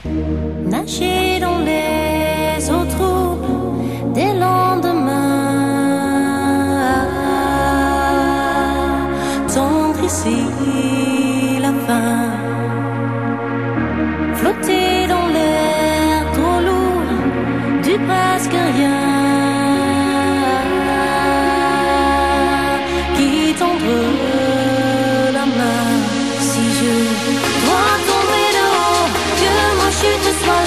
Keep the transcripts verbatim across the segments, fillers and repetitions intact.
Nager dans les eaux troubles des lendemains, tendre ici la fin, flotter dans l'air trop lourd du presque rien, qui tendre la main. Si je dois tomber de haut, que ma chute soit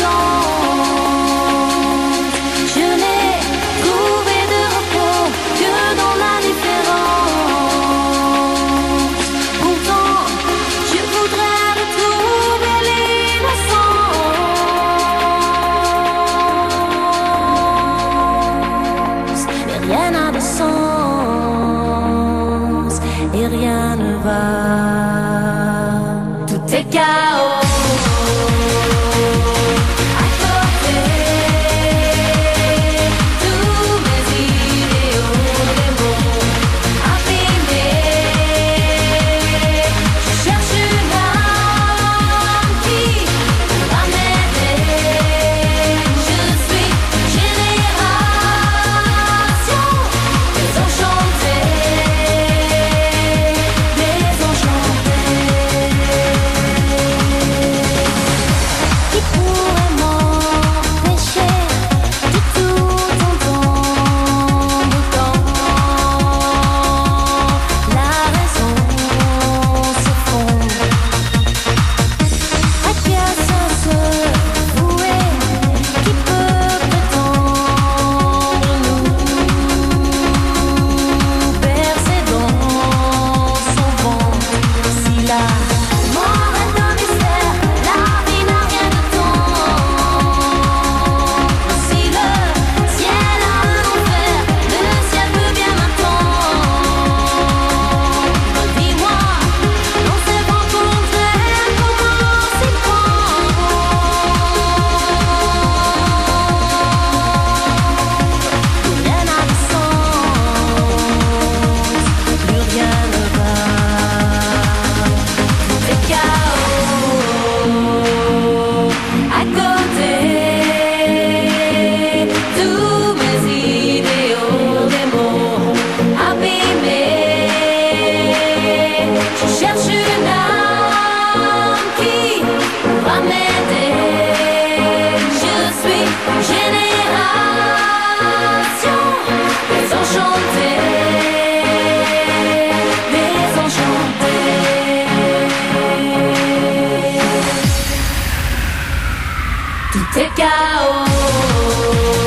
lente, je n'ai trouvé de repos que dans la différence. Pourtant, je voudrais retrouver l'innocence, mais rien n'a de sens et rien ne va. Tout est chaos. À côté, tous mes idéaux, les mots abîmés. Je cherche une âme qui va m'aider. Je suis génération désenchantée, désenchantée. Qui pourrait m'empêcher de tout entendre quand la raison s'effondre? À qui a ça se vouer? Qui peut prétendre nous bercer dans son ventre? Si la mort est un mystère, la vie n'a rien de tendre. Si le ciel a un enfer, le ciel peut bien m'attendre. Dis-moi, dans ces vents contraires, comment s'y prendre? Plus rien n'a de sens, plus rien ne va. Tout est chaos. À côté, tous mes idéaux, des mots abîmés. Je cherche une âme qui va m'aider. Je suis génération désenchantée, désenchantée. Tout est chaos.